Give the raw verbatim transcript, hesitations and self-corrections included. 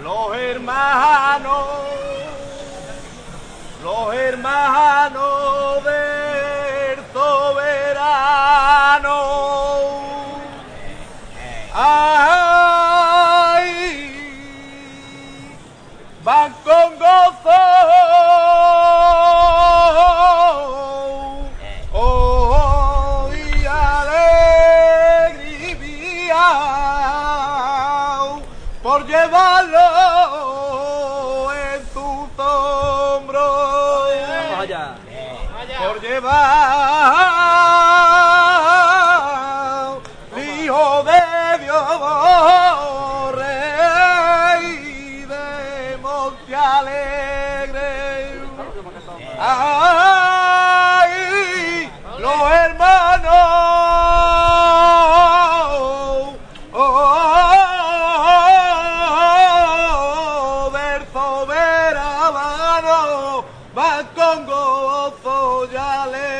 los hermanos, los hermanos del soberano. Ay, van con gozo, oh, y alegría, por llevarlo en tus hombros, por llevar hijo de Dios, rey de monte alegre. Ay, los hermanos, oh, del soberano van con gozo y alegría.